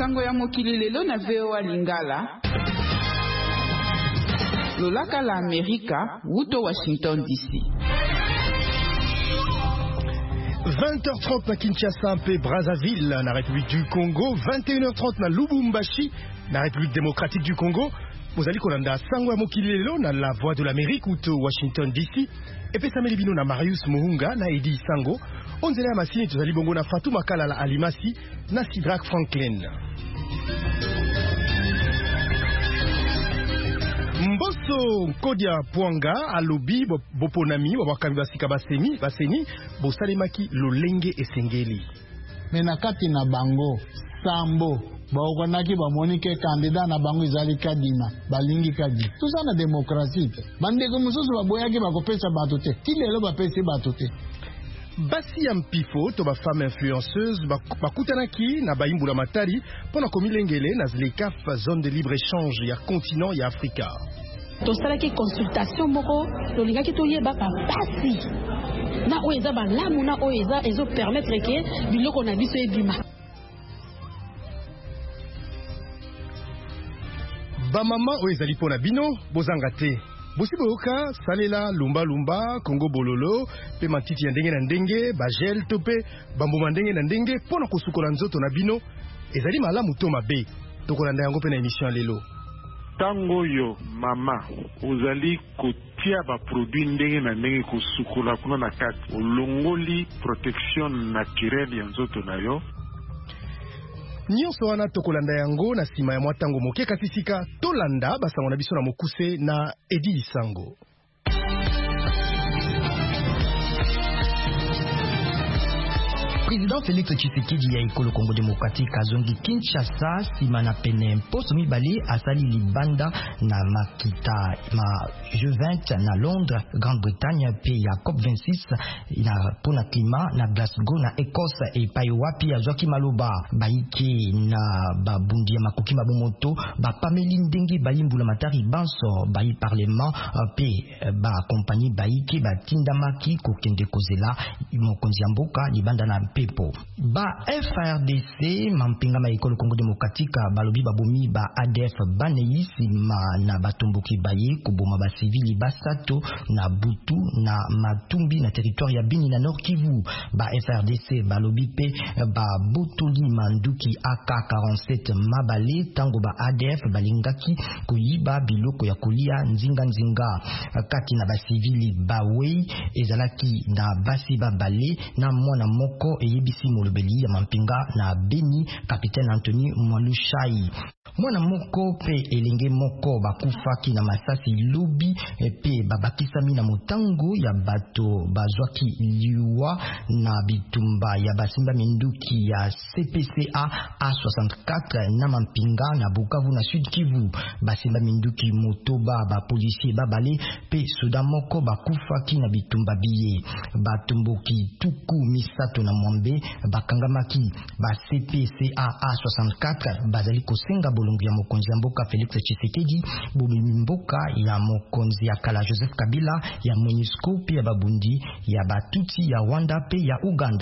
sango ya mokili lelo na VOA Lingala. Lolaka la Amerika, wuto Washington DC. 20h30 na Kinshasa mpe Brazzaville na République du Congo, 21h30 na Lubumbashi na République démocratique du Congo. Mozali kolanda sango ya mokili lelo na la voix de l'Amérique wuto Washington DC. Epesa melibino na Marius Muhunga na Edi Sango. Onzela ya masini tozali bongo na Fatou Makalala Alimasi na Sidrak Franklin. Mboso Nkodia Pwanga alobi boponami wa wakambi basika baseni bosalemaki lolenge esengeli. Menakati na bango sambo baokonaki bamonike kandida na bango izali kadima balingi kadi tuza na demokrasi te bandeko mususu baboyaki bakopesa bato te tilelo bapesi bato te. Basi ya mpifo to ba femme influenceuse bakutanaki na baimbula matari pona komilengele na zlekaf zone de libre échange ya continent ya Afrika. Tosalaki consultation moko tolingaki toyeba basi na oeza balamu na oeza ezo permettre ke biloko na biso ebima. Ba mama oeza lipo na bino bozanga te. Bosiboka salela lumba lumba Congo bololo pe matiti ya ndenge na ndenge bagel tope bambuma ndenge na ndenge pona kosukola nzoto na bino ezali malamu to mabe tokolanda yango pe na émission lelo. Tango yo mama ozali kotia ba produit ndenge na ndenge kosukola kuna na kati olongoli protection naturelle ya nzoto na yo. Nyonso wana tokolanda yango na sima ya mwatango moke kasi sika tolanda basango na biso na mokuse na Edi Sango. Président Félix Tshisekedi ya Ekolo Congo Démocratique azongi Kinshasa sima na pene mposo mibale asali libanda na makita ma G20 na Londres, Grande-Bretagne pe ya COP26 na pona climat na Glasgow na Écosse e pai wapi azwaki maloba baike na babundi ya makoki mabomoto bapameli ndenge balimbula matari banso bai parlement pe ba compagnie baike batindamaki kokende kozela mokonzi ya mboka libanda na pepo. Ba FRDC mampinga ma Ekolo Congo Démocratique balobi babomi ba ADF baneisi ma na batomboki baye kuboma ba civili basato na Butu na Matumbi na territoire ya Bini na Nord Kivu. Ba FRDC balobi pe ba botoli manduki AK-47 mabale tango ba ADF balingaki kuyiba biloko ya kolia nzinga kati na ba civili bawe ezalaki na basi babale na mwana moko eyebisi molobeli ya mampinga na Beni Capitaine Anthony Mwalushai. Mwana moko pe elenge moko bakufaki na masasi lobi pe babakisami na motango ya bato bazwaki liwa na bitumba ya basimba minduki ya CPCA A64 na mampinga na Bukavu na Sud Kivu. Basimba minduki motoba ba policier babale pe soda moko bakufaki na bitumba biye batumboki tuku misato na mwambe bakangamaki ba CPCA A64 bazali kosenga bolongo ya mokonzi ya mboka Félix Tshisekedi bobimi mboka ya mokonzi ya kala Joseph Kabila ya MONUSCO pe ya babundi ya batuti ya Rwanda pe ya Uganda.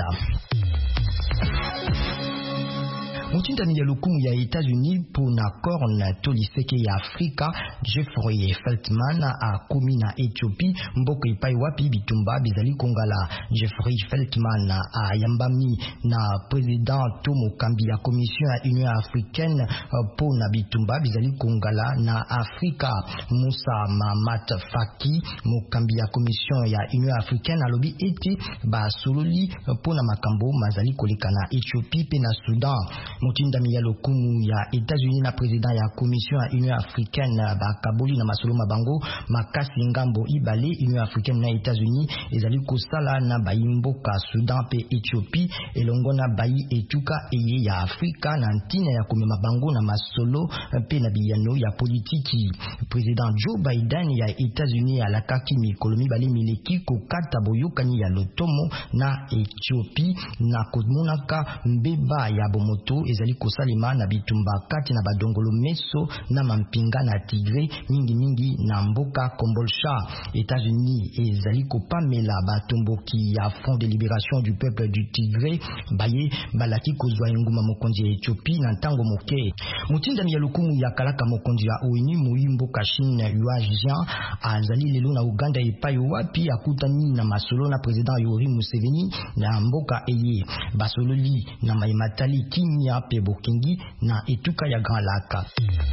Mutindani ya lukumu ya États-Unis pour na corne toliseke ya Afrika Jeffrey Feltman a komi na Ethiopie mboka ipai wapi bitumba bizali kongala. Jeffrey Feltman a yambami na président to mokambi ya commission ya Union africaine pour na bitumba bizali kongala na Afrika. Musa Mamat Faki mokambi ya commission ya Union africaine alobi ete ba sololi pour na makambo mazali koleka na Ethiopie pe na Sudan. Mutindami ya lokumu ya États-Unis na président ya commission ya Union africaine bakaboli na masolo mabango makasi ngambo ibale Union africaine na États-Unis ezali kosala na baimboka Sudan pe Ethiopie elongo na bayi etuka eye ya Afrika na ntina ya komema bango na masolo pe na biyano ya politiki. Président Joe Biden ya États-Unis alakaki mikolo mibale mileki kokata boyokani ya lotomo na Ethiopie na komonaka mbeba ya bomoto ezali kosalema na bitumba kati na badongolo meso na mampinga na Tigre mingi na mboka Kombolcha. États-Unis ezali kopamela batomboki ya Front de Libération du Peuple du Tigre baye balaki kozwa enguma mokonzi ya Ethiopie na ntango moke. Mutindami ya lokumu ya kalaka mokonzi ya ONU Moyimbo Kashine Yuajian azali lelo na Uganda epai wapi akutani na masolo na president Yoweri Museveni na mboka eye basololi na maimatali kimia pe bokengi na etuka ya Grand Lac.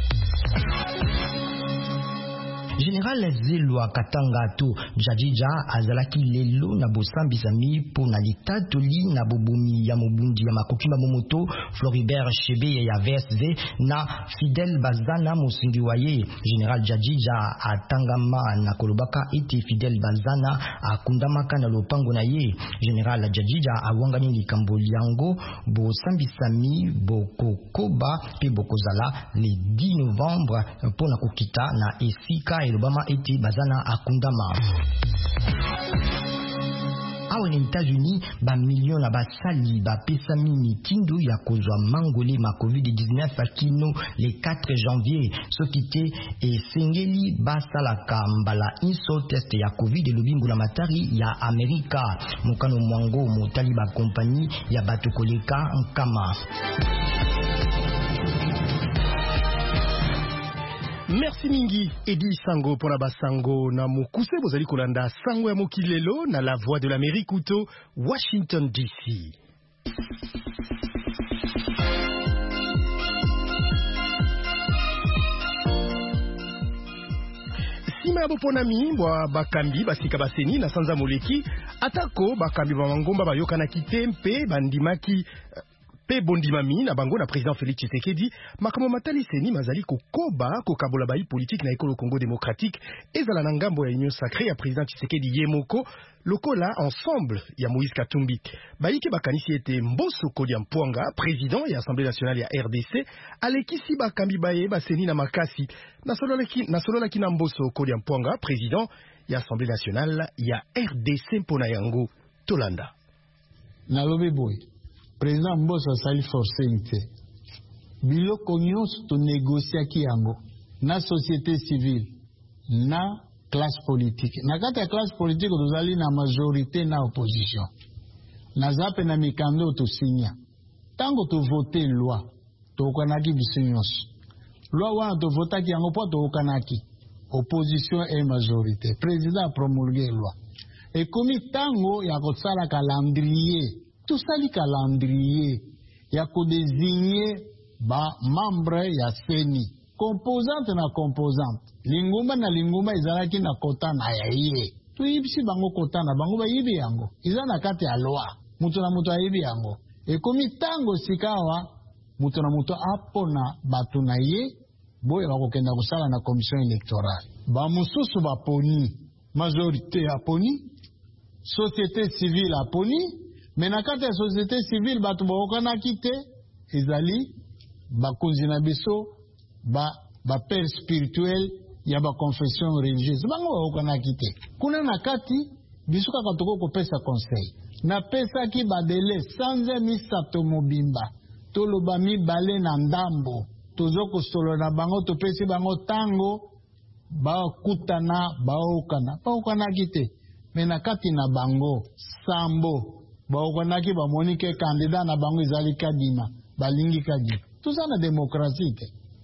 Général Zelwa Katanga to Jadija azalaki lelo na bosambisami po na litatoli na bobomi ya mobundi ya makokima momoto Floribert Chebe ya VSV na Fidel Bazana mosingi waye. Général Jadija atangama na kolobaka eti Fidel Bazana akundamaka na lopango na ye. Général Jadija awangani likambo liango bosambisami bokokoba pe bokozala le 10 novembre po na kokita na esika Obama eti Bazana akundama. Awa na États-Unis ba million na basali ba pesa mini tindo ya kozwa mangole ma COVID-19 akino le 4 janvier sokite e sengeli basalaka mbala inso test ya COVID lobimbu la matari ya Amerika mokano mwango motali ba kompani ya bato koleka nkama. Merci mingi Edi Sango pour la basango na mokuse bozali kolanda sango ya mokilelo na la voix de l'Amérique uto Washington DC. Sima boponami mwa bakambi basika baseni na sanza moleki atako bakambi ba mangomba bayokana kitempe bandimaki pe bondimami na bango na président Félix Tshisekedi makambo matali seni mazali kokoba kokabola bai politique na ekolo Congo démocratique ezala na ngambo ya union sacrée ya président Tshisekedi yemoko lokola ensemble ya Moïse Katumbi baiki bakanisi ete Mbosso Kolia Mpwanga président ya Assemblée nationale ya RDC alekisi bakambi baye baseni na makasi na solola kina Mbosso Kolia Mpwanga président ya Assemblée nationale ya RDC mpona yango tolanda na lobe boy Président Mbosso asali forcé biloko nyonso to négociaki yango na société civile na classe politique na kati ya classe politique tozali na majorité na opposition na zape na mikando to sinya tango to voter loi to kanaki biso nyonso loi wana to votaki yango po to kanaki opposition et majorité président promulguer loi et komi tango ya kosala calendrier tout ça li calendrier ya ko désigner ba membre ya CENI composante na composante lingumba na lingumba ezalaki na kota na yaye tu ibisi bango kota na bango ba yibi yango izana kati ya loi mutu na mutu ayibi yango e komi tango sikawa mutu na mutu apona batu na ye boye bakokenda kusala na commission électorale ba mususu baponi majorité aponi société civile aponi. Mais na kati ya société civile batu baokana kite ezali bakonzi na biso ba père spirituel ya ba confession religieuse bango baokana kite kuna na kati biso kaka toko kopesa conseil na pesa ki badele sanze misato mobimba toloba mibale na ndambo tozo kosolo na bango topesi bango tango bakutana baokana kite mais na kati na bango sambo baokonaki bamonike candidat na bango ezali kadima balingi kadima tout ça na démocratie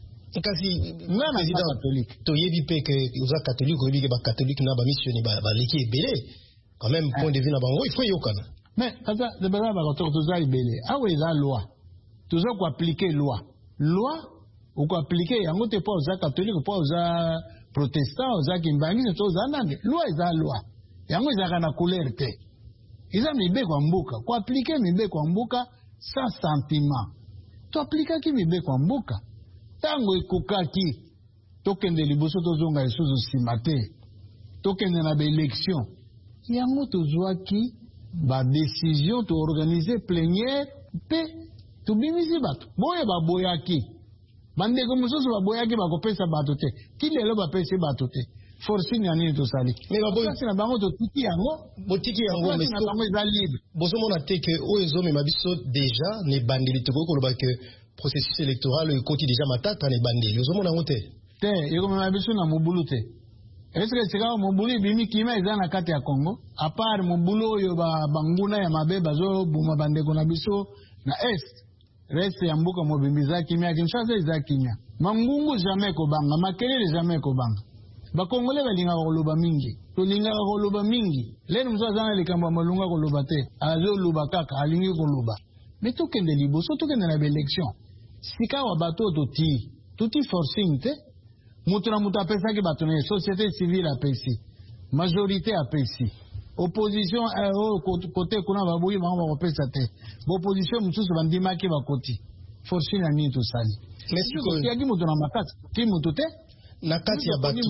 kasi ngana catholique to yebi pe que uza catholique yebi ke ba catholique na ba missionné ba leki ebele quand même point de vue na bango il faut yokana mais kaza de bala ba to tuza ebele awe za loi tuza ko appliquer loi ou ko appliquer yango te po uza catholique po uza protestant uza kimbangi to uza nande loi eza loi yango eza kana couleur te Iza mibe kwa mbuka. Kwa aplike mibe kwa mbuka sans sentiment. To aplika ki mibe kwa mbuka. Tango ikukaki. Tokende liboso tozonga isuzu simate. Tokende na ba élection. Yango tozwa ki ba décision to organiser plénière pe to bimisi batu. Boye ba boyaki. Bande ko mususu ba boyaki ba kopesa batu te. Ki lelo ba pesa batu te. Force ni ani to sali. Mais ba boy na bango to tiki yango, botiki yango mais bango eza libre. Bozo mona te que o ezo me mabiso déjà ne bandeli to ko loba que processus électoral ekoti déjà matata na ebandeli ozomona ngo te ekomema biso na mobulu te eske sika mobulu bimi kima eza na kati ya Congo à part mobulu oyo banguna ya mabe bazobuma bandeko na biso na est reste ya mbuka mobimbiza kimia Kinshasa eza kimia mangungu jamais kobanga makelele jamais kobanga bakongole balinga koloba mingi tolinga koloba mingi leno mzo azana likambo malunga koloba te azoluba kaka alingi koloba mais tokende liboso tokende na élection sika wa bato toti forcing te mutu na mutu apesaki bato na société civile apesi majorité apesi opposition côté kuna babuyi bango bakopesa te opposition mususu bandimaki bakoti forcing na nini tosali mais sikoyaki mutu na makati ti mutu te na kati ya bato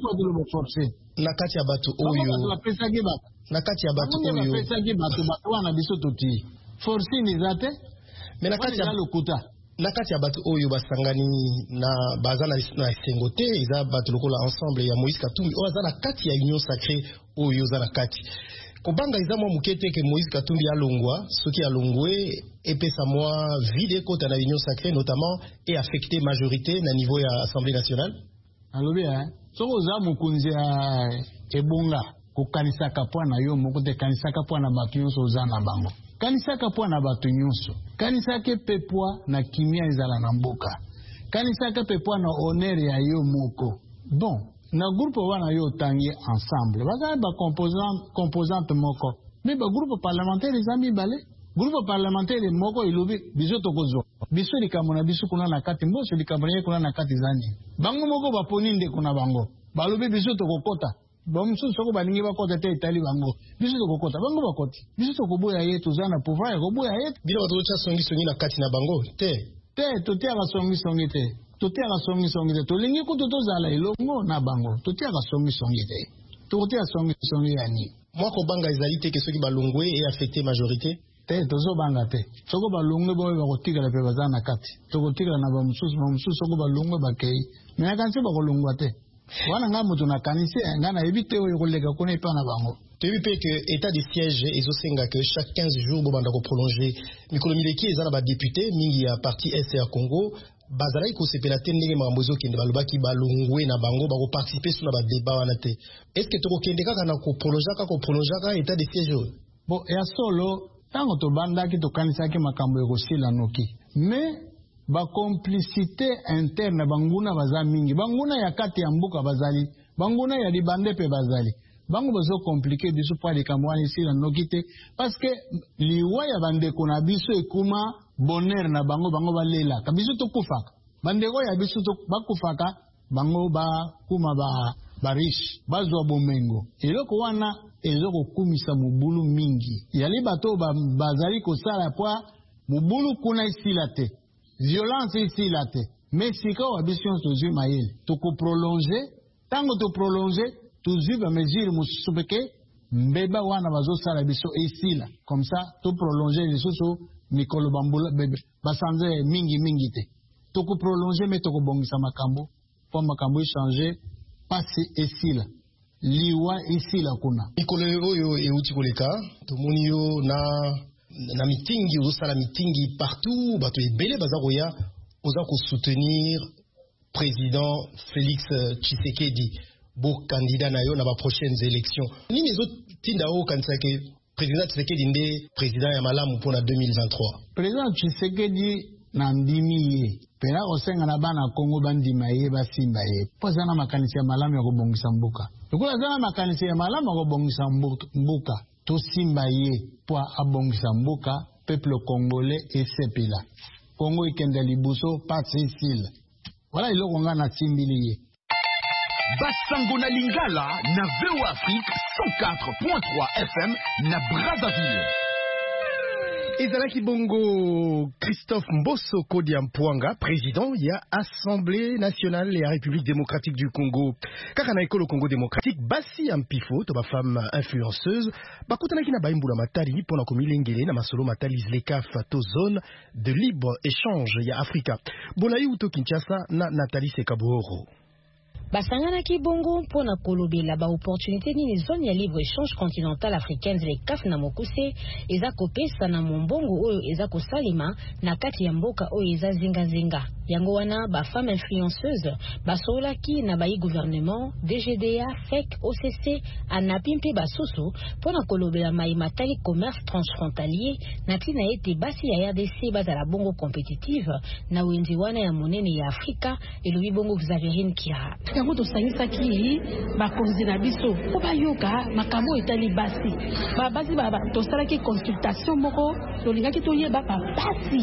na kati ya bato oyo apesaki bato na kati ya bato oyo apesaki bato wana biso toti forcing eza te mais na kati ya bato oyo basangani na baza na sengo te eza bato lokola ensemble ya Moïse Katumbi oyo aza na kati ya union sacrée oyo aza na kati kobanga eza mwa muke te ke Moïse Katumbi alongwa soki alongwe epesa mwa vide kota na union sacrée notamment et affecté majorité na niveau ya assemblée nationale alobi soko oza mokonzi ya ebonga kokanisaka mpo na yo moko te kanisaka mpo na bato nyonso oza na bango kanisaka mpo na bato nyonso kanisaka mpe pwa na kimia ezala na mboka kanisaka mpe pwa na honneur ya yo moko bon na groupe wana yo otangi ensemble bazali bacomposante moko me bagroupe parlementaire eza mibale groupe parlementaire moko elobi biso tokozwa biso likambo na biso kuna na kati mboso likambo na ye kuna na kati eza nini bango moko baponi ndeko na bango balobi biso tokokota bamosusu soko balingi bakota te etali bango biso tokokota bango bakoti biso tokoboya ye toza na pouvoir ya koboya ye bino bato totya songisongi na kati na bango te totiaka songisongi te totiaka songisongi te tolingi kutu tozala elongo na bango totiaka songisongi te tokotia songisongi ya nini mwa kobanga ezali te ke soki balongwe e affecté majorité te tozobanga te soko balongwe boyo bakotikala mpe baza na kati tokotikala na bamosusu soko balongwe bakei me nakanisi bakolongwa te wana nga moto nakanisi nga nayebi te oyo koleka kuna epa na bango toyebi mpe ke état de siège ezosenga ke chaque 15 jours bobanda koprolonge mikolo mileki eza na badepute mingi ya parti est ya Congo bazalaki kosepela te ndenge makambo ezokende balobaki balongwe na bango bakoparticipe so na badeba wana te estce tokokende kaka na koprolongeaka état de siège oyo bon ya solo ntango tobandaki tokanisaki makambo ekosila noki mais bacomplicité interne banguna baza mingi banguna ya kati ya mbuka bazali banguna ya libande pe bazali bango bazo compliqué biso pa likambo wana esila noki te parce que liwa ya bandeko na biso ekuma bonheur na bango balelaka biso tokufaka bandeko ya biso bakufaka bango bakuma ba riche bazwa bomengo eloko wana ezokokumisa mobulu mingi yali bato bazali kosala poa mobulu kuna esila te violence esila te mais sika wa biso tozwi mayele tokoprolonge tango toprolonge tozwi bamesure mosusu peke mbeba wana bazosala biso esila comme ça toprolonge lisusu mikolo bambula basanze mingi te tokoprolonge me tokobongisa makambo po makambo echange pasi esila liwa esila kuna mikolo oyo euti koleka tomoni yo na mitingi ozosala mitingi partout bato ebele baza koya oza kosoutenir président Félix Tshisekedi bo candidat na yo na ba prochaines élections nini ezotinda oyo kanisa ke président Tshisekedi nde président ya malamu mpona 2023 président Tshisekedi na ndimi ye pena osenga na bana Kongo bandima ye basimba ye po aza na makanisi ya malamu ya kobongisa mbuka lokola aza na makanisi ya malamu ya kobongisa mbuka tosimba ye po abongisa mbuka peuple congolais esepela Kongo ikende liboso pasi esila wala iloko nga na timbili ye Basango na Lingala na VO Afrique 104.3 FM na Brazzaville. Ezalaki bongo Christophe Mbosso Kodia Mpwanga, président ya Assemblée nationale ya République démocratique du Congo. Kaka na ekolo Congo démocratique basi ampifo to ba femme influenceuse bakutanaki na baimbula matali pona komilengele na masolo matali zleka fato zone de libre échange ya Afrika. Bolai uto Kinshasa na Nathalie Sekaboro. basangana ki bongo mpona kolobela ba opportunité ni zone ya libre échange continentale africaine les CAF na mokuse eza kopesa na mombongo oyo eza kosalima na kati ya mboka oyo eza zinga yango wana ba femme influenceuse basolaki na bai gouvernement DGDA FEC OCC anapi mpe basusu mpona kolobela mai matali commerce transfrontalier na tina ete basi ya RDC bazala bongo compétitive na wenzi wana ya monene ya Afrika elobi bongo Xavierine Kira yango tosangisaki bakonzi na biso po bayoka makambo etali basi tosalaki consultation moko tolingaki toyeba basi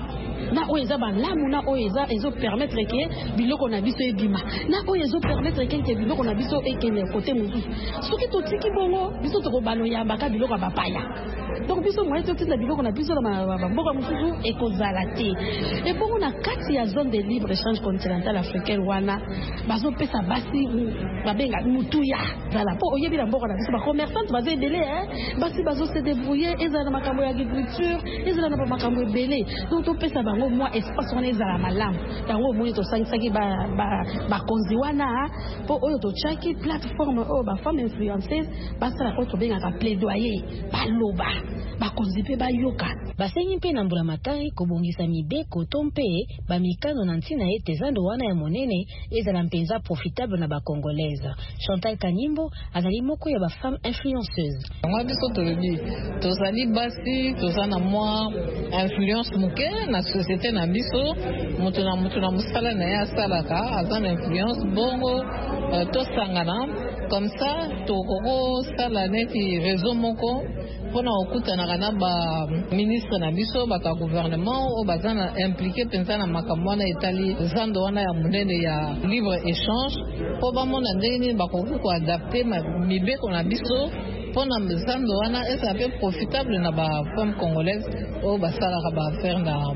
na oyo balamu na oyo ezo permettre que biloko na biso ebima na oyo ezo permettre que biloko na biso ekende côté mosusu soki totiki bongo biso tokobano yambaka biloko bapaya donc biso moye totinda biloko na biso na mboka mosusu ekozala te et bongo na kati ya zone de libre échange continentale africaine wana bazopesa basi babenga mutuya zala po oyebi na mboka na biso bacommerçante bazo ebele basi bazo se débrouiller ezala na makambo ya agriculture ezala na makambo ebele donc topesa bango mwa espace wana ezala malamu yango omoni tosangisaki bakonzi wana po oyo totiaki plateforme oyo bafemme influenceuse basala oyo tobengaka plaidoyer baloba bakonzi mpe bayoka basengi mpe na mbula matari kobongisa mibeko to mpe bamikano na ntina ete zando wana ya monene ezala mpenza profitable na bakongolaise. Chantal Kanimbo azali moko ya bafemme influenceuse. Mwa biso tolobi tozali basi tozana mwa influence muke na société na biso mutu na musala na ya salaka azana influence bongo tosangana comme ça tokoko sala neti réseau moko pona okutana na ba ministre na biso ba gouvernement o bazana impliqué pensa na makambo na Italie zando wana ya munene ya libre échange po ba mona ndeni ba ko adapter mibeko na biso pona zando wana esa pe profitable na ba femme congolaise o basala ba faire na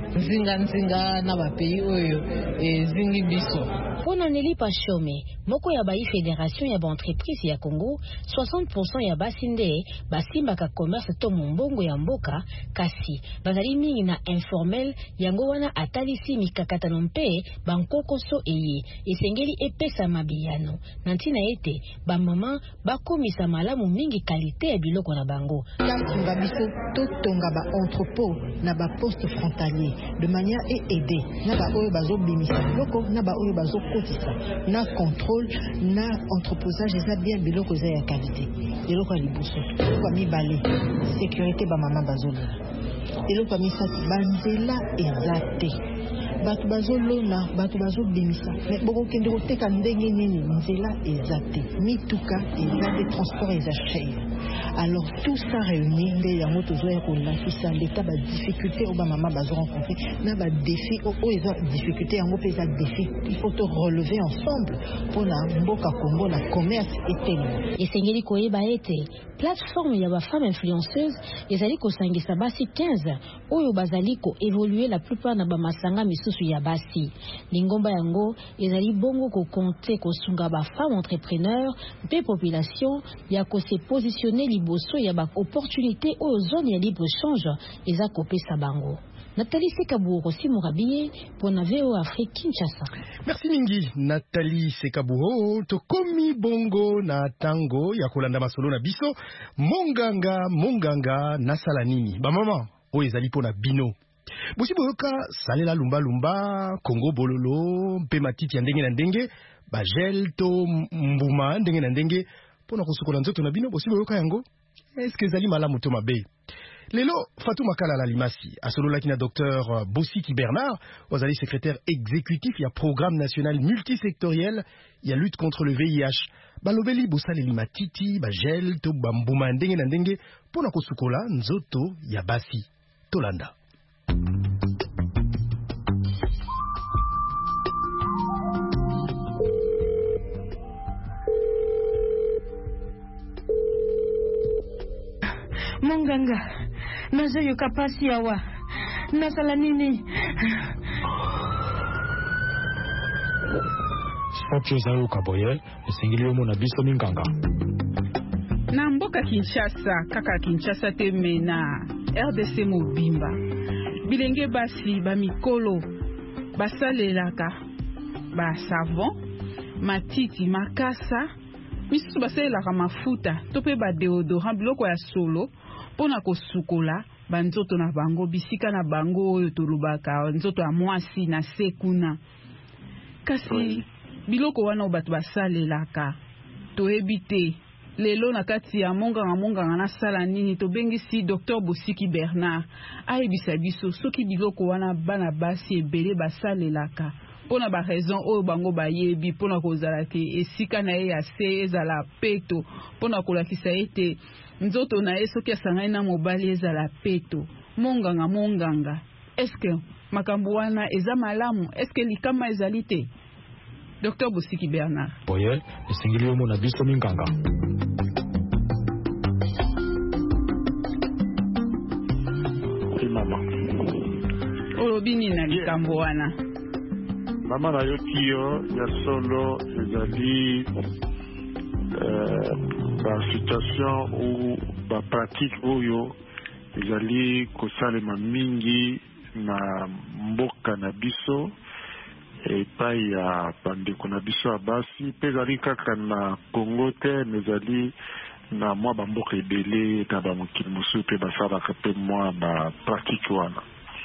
nzinga na ba pays oyo zingi biso. Pona Nelly Pachome, moko ya bai fédération ya ba entreprise ya Congo, 60% ya basinde basimbaka commerce to mombongo ya mboka kasi bazali mingi na informel yango wana atalisi mikakatano mpe bankokoso eye esengeli epesa mabiyano na ntina ete bamama bakomisa malamu mingi kalite ya biloko na bango. Yatunga biso to tonga ba entrepôt na ba poste frontalier de manière et aider na ba oyo bazo bimisa biloko na ba oyo bazo kotisa na contrôle na entreposage eza bien biloko za ya qualité biloko ya liboso kwa mibale sécurité ba mama bazolela biloko ya misatu banzela ezate batu bazolona batu bazobimisa mais boko kende koteka ndenge nini nzela ezate mituka ezate transport ezachère. Alors tout ça réuni nde yango tozoya kolakisa l'état ba difficulté au ba mama bazo rencontrer na ba défi o eza difficulté yango pe za défi il faut te relever ensemble pour na mboka Congo na commerce etele esengeli koyeba ete plateforme ya ba femme influenceuse ezali kosangisa basi 15 oyo bazali ko évoluer la plupart na ba masanga misusu ya basi lingomba yango ezali bongo ko compter ko sunga ba femme entrepreneur pe population ya ko se positionner liboso ya ba opportunité oyo zone ya libre échange eza kopesa bango. Nathalie Sekaburo Simurabiye pour na VO Afrique Kinshasa. Merci mingi Nathalie Sekaburo tokomi bongo na tango ya kolanda masolo na biso monganga nasala nini ba mama oyo ezali pona bino bosi boyoka salela lumba Congo bololo mpe matiti ya ndenge na ndenge ba gel to mbuma ndenge na ndenge pona kosukola nzoto na bino bosi boyoka yango est-ce que ezali malamu to mabe. Lelo Fatou Makala la Limasi asololaki na Dr Bossiti Bernard wazali secrétaire exécutif ya programme national multisectoriel ya lutte contre le VIH balobeli bosaleli matiti ba gel to bambuma ndenge na ndenge pona kosukola nzoto ya basi tolanda. Monganga nazoyoka pasi awa nasala nini Soki ozali okaboye esengeli yo mona biso minganga na mboka Kinshasa kaka Kinshasa te mena RDC mobimba bilenge basi ba mikolo basalelaka ba savon matiti makasa misusu basalelaka mafuta to mpe badeodorant biloko ya solo mpona kosukola banzoto na bango bisika na bango oyo tolobaka nzoto ya mwasi na se kuna. Kasi biloko wana bato basalelaka toyebi te lelo na kati ya monganga na sala nini tobengisi Dr Bosiki Bernard ayebisa biso soki biloko wana bana basi ebele basalelaka mpona ba raison oyo bango bayebi mpona kozala ke esika na ye ya se ezala peto mpona kolakisa ete nzoto na ye soki asangani na mobali ezala peto. Monganga eske makambo wana eza malamu, eske likama ezali te? Dr Bosiki Bernard. Boye esengeli yo mona biso minganga. Mama olobini na likambo wana mama na yoki yo ya solo ezali ba situation ou ba pratique oyo ezali kosalema mingi na mboka na biso epai ya bandeko na biso ya basi mpe ezali kaka na Congo te ezali na mwa bamboka ebele na bamokili mosusu mpe basalaka mpe mwa bapratique wana.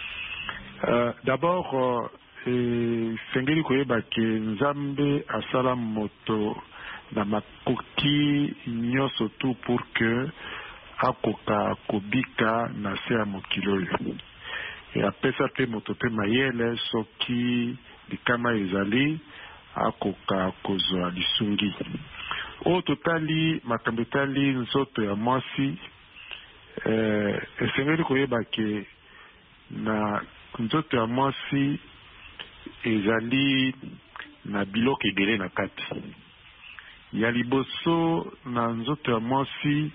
D'abord esengeli koyeba ke Nzambe asala moto na makoki nyonso tu pour que akoka kobika na se ya mokili oyo apesa mpe moto mpe mayele soki likama ezali akoka kozwa lisungi oyo totali makambo etali nzoto ya mwasi. Esengeli koyeba ke na nzoto ya mwasi ezali na biloko ebele na kati ya liboso. Na nzoto ya mwasi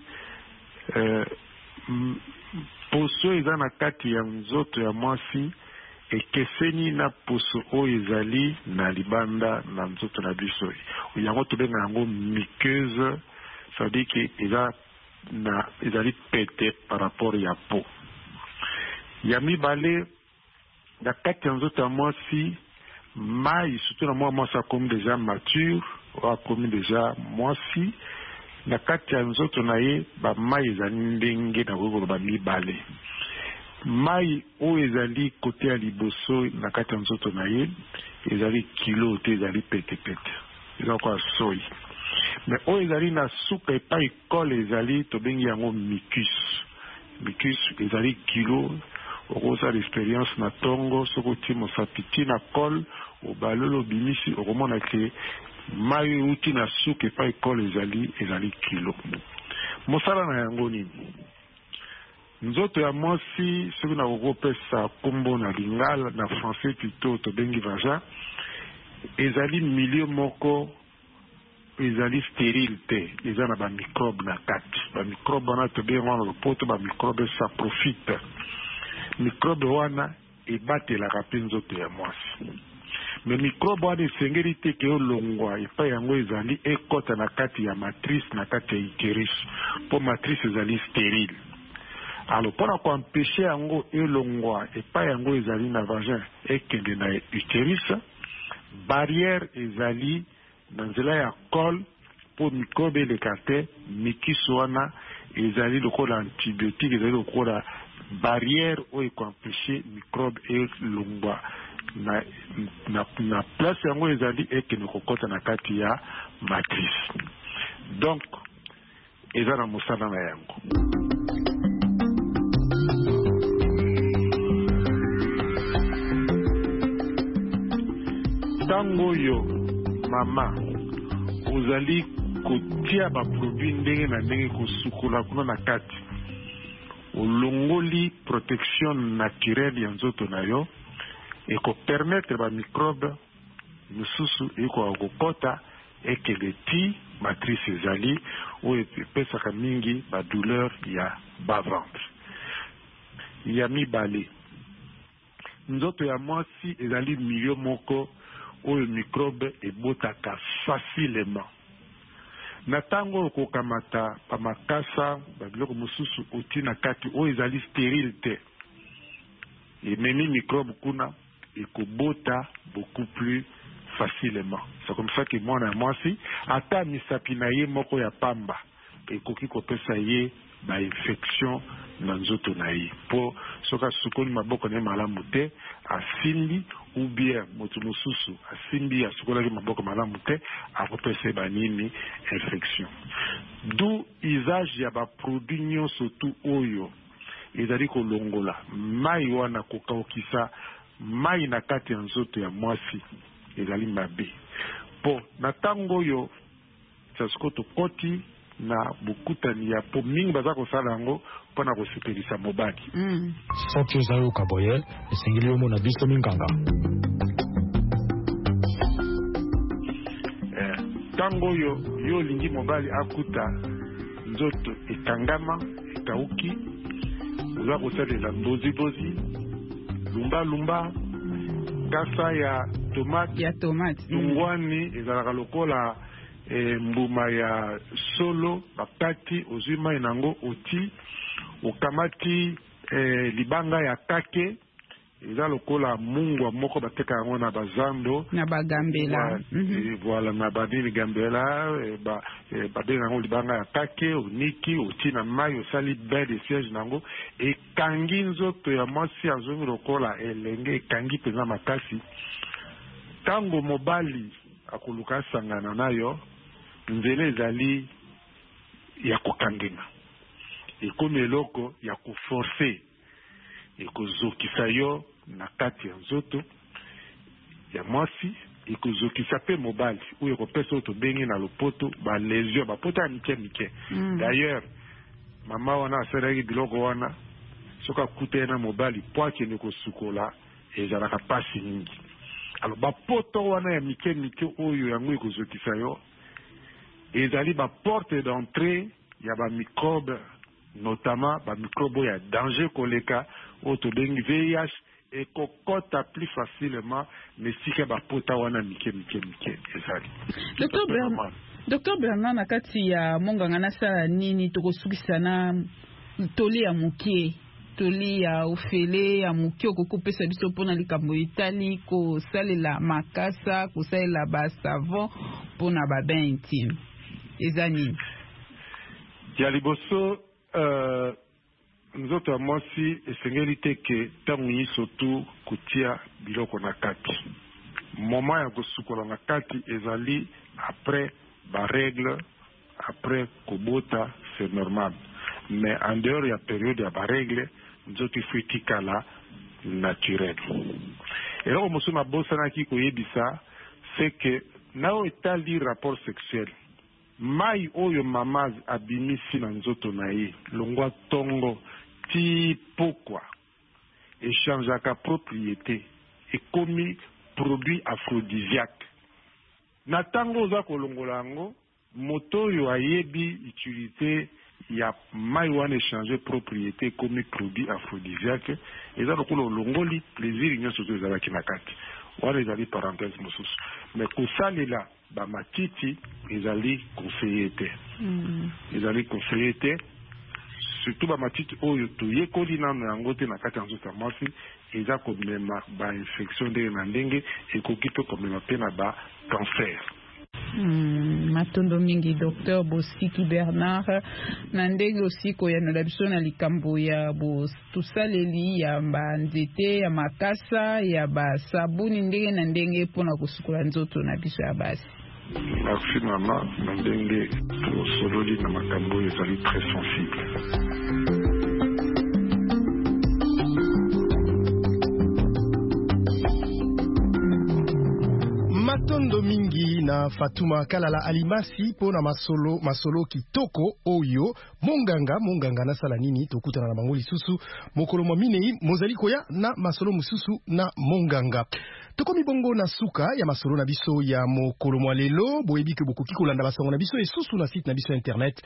poso eza na kati ya nzoto ya mwasi ekeseni na poso oyo ezali na libanda na nzoto na biso yango tobenga yango muqueuse, c'est-à-dire que ezali pete par rapport ya peau ya mibale. Na kati ya nzoto ya mwasi mai surtout na mwa mwasi akomi deja mature o akomi deja mwasi na kati ya nzoto na ye bamai ezali ndenge na kokoloba mibale. Mai oyo ezali kote ya liboso na kati ya nzoto na ye ezali kilo te ezali petepete eza kwa soi. Mais oyo ezali na suka epai kole ezali tobengi yango mucus. Mucus ezali kilo okosa l'expérience na tongo soko ti mosapiti na kol obalolo bimisi okomona ke mai uti na suka epai kole ezali kilo. Mosala na yango nini? Nzoto ya mwasi soki na kokopesa kombo na lingala na français plutôt tobengi vagin ezali milieu moko ezali stérile te eza na bamicrobe na kati. Bamicrobe wana tobengi wana lopoto bamicrobe ça profite. Microbe wana ebatelaka mpe nzoto ya mwasi. Me microbe wana esengeli te ke olongwa epai yango ezali ekota na kati ya matrice na kati ya utérus mpo matrice ezali stérile. Alors mpona koempêche yango elongwa epai yango ezali na vagin ekende na utérus, barrière ezali na nzela ya col mpo microbe eleka te. Mikisi wana ezali lokola antibiotique, ezali lokola barrière oyo ekoempêche microbe elongwa na place yango ezali ekende kokota na kati ya matrice. Donc eza na mosala na yango. Tango oyo mama ozali kotia baproduit ndenge na ndenge kosukola kuna na kati olongoli protection naturelle ya nzoto na yo ekopermettre bamicrobe mosusu ekoka kokota ekele ti matrice ezali oyo epesaka mingi badouleur ya bas-ventre. Ya mibale, nzoto ya mwasi ezali milieu moko oyo microbe ebotaka facilement. Na tango okokamata pamakasa babiloko mosusu oti na kati oyo ezali stérile te ememi microbe kuna ekobota beaucoup plus facilement. C'est comme ça que mwana mwasi ata misapi na ye moko ya pamba ekoki kopesa ye ba infection na nzoto na ye po soka sukoli maboko na malamu te asimbi ou bien moto mosusu asimbi asukolaki maboko malamu te akopesa ba nini infection. D'où usage ya ba produit nyonso tu oyo ezali kolongola mai wana kokaukisa mai na kati ya nzoto ya mwasi ezali mabe po na tango oyo sasiko tokoti na bukutani ya po mingi baza kosala yango mpona kosepelisa mobali. Soki ozayoka boye esengeli omona biso minganga. Tango oyo yo olingi mobali akuta nzoto ekangama ekauki oza kosalela mbozibozi lumba kasa ya tomate tungwani ezalaka lokola mbuma ya solo bakati ozwi mai nango oti okamati libanga ya kake eza lokola mungwa moko bateka yango na bazando na bagambela voilà na badini gambela badenga yango libanga ya kake oniki oti na mai osali bain de siège nango ekangi nzoto ya mwasi azongi lokola elenge ekangi mpenza makasi. Tango mobali akoluka asangana nayo nzela ezali ya kokangena ekomi eloko ya koforce ekozokisa yo na kati ya nzoto ya mwasi ekozokisa pe mobali oyo ekopesa oyo tobengi na lopoto balesio bapoto ya mike. D'ailleurs mama wana asalaki biloko wana soki akuta na mobali po akende kosukola ezalaka pasi mingi. Alors bapoto wana ya mike oyo yango ekozokisa yo ezali ba porte d'entrée ya ba microbe, notamment ba microbe ya danger koleka oto bengi VIH ekokota plus facilement mesika ba pota wana mike ezali. Dr. Bernard na kati ya monganga nasala nini tokosukisa na toli ya mukie toli ya ofele ya mukie okokopesa biso mpona likambo etali kosalela makasa kosalela ba savon mpona ba bain intime eza nini? Ya liboso nzoto ya mwasi esengeli te ke ntango nyonso tu kotia biloko na kati. Moma ya kosukola na kati ezali après ba règle, après kobota c'est normal, mais en dehors ya période ya ba règle nzoto ifo etikala naturel. Eloko mosusu nabosanaki koyebisa c'est que nao etali rapport sexuel mai oyo mama abimisi na nzoto na ye longwa tongo ti pokwa echangeaka propriété ekomi produit aphrodisiaque. Na tango oza kolongola yango moto oyo ayebi utilité ya mai wana échanger propriété ekomi produit aphrodisiaque eza lokola olongoli plaisir nyonso to ezalaki na kati wana ezali parenthèse mosusu. Mais kosalela bamatiti ezali conseillé te. Ezali conseillé te surtout bamatiti oyo toyekoli nano yango te na kati ya nzoto ya mwasi eza komema bainfection ndenge na ndenge ekoki mpe komema mpe na bacancer. Matondo mingi Dr. Bosiki Bernard na ndenge osi koyanola biso na likambo ya tosaleli ya banzete ya makasa ya basabuni ndenge na ndenge mpona kosukola nzoto na biso ya basi. Merci mama na ndenge tosololi na makambo ezali très sensible. Matondo mingi na Fatuma Kalala Alimasi pona masolo kitoko oyo monganga nasala nini tokutana na bango lisusu mokolo mwa minei mozali koya na masolo mususu na monganga. Tokomi bongo na suka ya masolo na biso ya mokolo mwa lelo boyebi ke bokoki kolanda basango na biso esusu na site na biso internet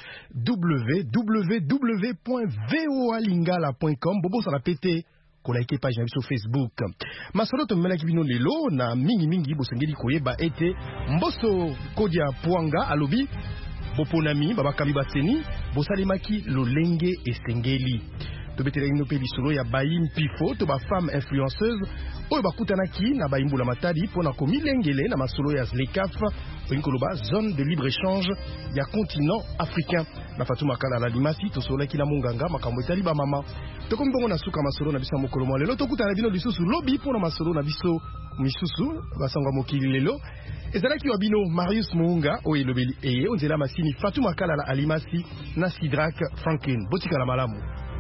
www.voalingala.com bobosana pete kolaike page na biso Facebook. Masolo tomelaki bino lelo na mingi bosengeli koyeba ete Mboso Kodia Puanga alobi boponami babakami baseni bosalimaki lolenge esengeli. tobetela ino pe lisolo ya baim pifo to ba femme influenceuse oyo bakutanaki na baimbula matadi pona komilengele na masolo ya Zlekaf oyinkoloba zone de libre échange ya continent africain na Fatuma Kala la limasi tosolaki na munganga makambo etali ba mama tokomi bongo na suka masolo na biso mokolo mwa lelo tokutana bino lisusu lobi pona masolo na biso misusu basangwa mokili lelo ezalaki wa bino Marius Muunga oyo elobeli eye onzela masini Fatuma Kala la alimasi na Sidrak Franklin botika la malamu